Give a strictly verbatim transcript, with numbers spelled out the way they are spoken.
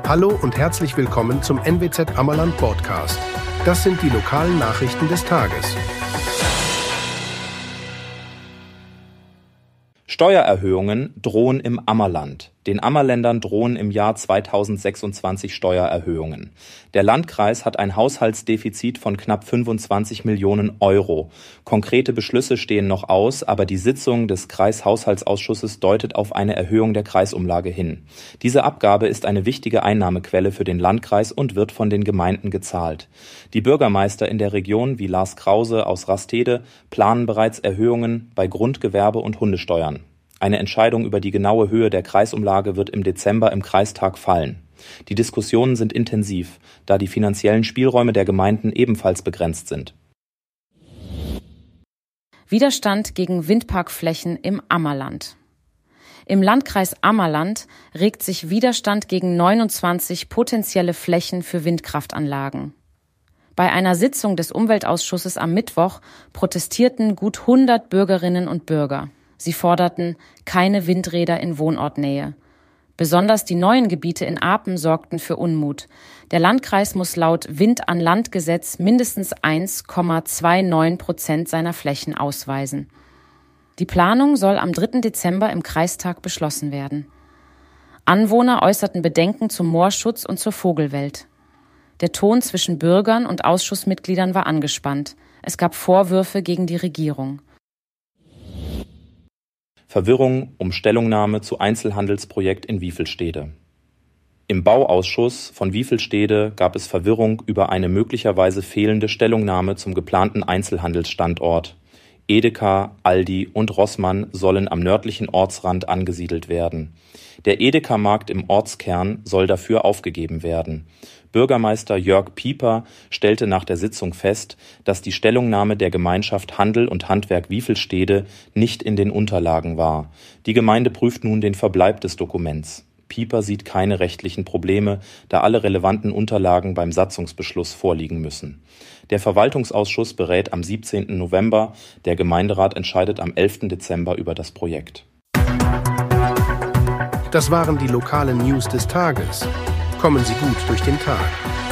Hallo und herzlich willkommen zum N W Z Ammerland Podcast. Das sind die lokalen Nachrichten des Tages. Steuererhöhungen drohen im Ammerland. Den Ammerländern drohen im Jahr zweitausendsechsundzwanzig Steuererhöhungen. Der Landkreis hat ein Haushaltsdefizit von knapp fünfundzwanzig Millionen Euro. Konkrete Beschlüsse stehen noch aus, aber die Sitzung des Kreishaushaltsausschusses deutet auf eine Erhöhung der Kreisumlage hin. Diese Abgabe ist eine wichtige Einnahmequelle für den Landkreis und wird von den Gemeinden gezahlt. Die Bürgermeister in der Region, wie Lars Krause aus Rastede, planen bereits Erhöhungen bei Grundgewerbe und Hundesteuern. Eine Entscheidung über die genaue Höhe der Kreisumlage wird im Dezember im Kreistag fallen. Die Diskussionen sind intensiv, da die finanziellen Spielräume der Gemeinden ebenfalls begrenzt sind. Widerstand gegen Windparkflächen im Ammerland. Im Landkreis Ammerland regt sich Widerstand gegen neunundzwanzig potenzielle Flächen für Windkraftanlagen. Bei einer Sitzung des Umweltausschusses am Mittwoch protestierten gut hundert Bürgerinnen und Bürger. Sie forderten keine Windräder in Wohnortnähe. Besonders die neuen Gebiete in Apen sorgten für Unmut. Der Landkreis muss laut Wind-an-Land-Gesetz mindestens eins Komma neunundzwanzig Prozent seiner Flächen ausweisen. Die Planung soll am dritten Dezember im Kreistag beschlossen werden. Anwohner äußerten Bedenken zum Moorschutz und zur Vogelwelt. Der Ton zwischen Bürgern und Ausschussmitgliedern war angespannt. Es gab Vorwürfe gegen die Regierung. Verwirrung um Stellungnahme zu Einzelhandelsprojekt in Wiefelstede. Im Bauausschuss von Wiefelstede gab es Verwirrung über eine möglicherweise fehlende Stellungnahme zum geplanten Einzelhandelsstandort. Edeka, Aldi und Rossmann sollen am nördlichen Ortsrand angesiedelt werden. Der Edeka-Markt im Ortskern soll dafür aufgegeben werden. Bürgermeister Jörg Pieper stellte nach der Sitzung fest, dass die Stellungnahme der Gemeinschaft Handel und Handwerk Wiefelstede nicht in den Unterlagen war. Die Gemeinde prüft nun den Verbleib des Dokuments. Pieper sieht keine rechtlichen Probleme, da alle relevanten Unterlagen beim Satzungsbeschluss vorliegen müssen. Der Verwaltungsausschuss berät am siebzehnten November, der Gemeinderat entscheidet am elften Dezember über das Projekt. Das waren die lokalen News des Tages. Kommen Sie gut durch den Tag.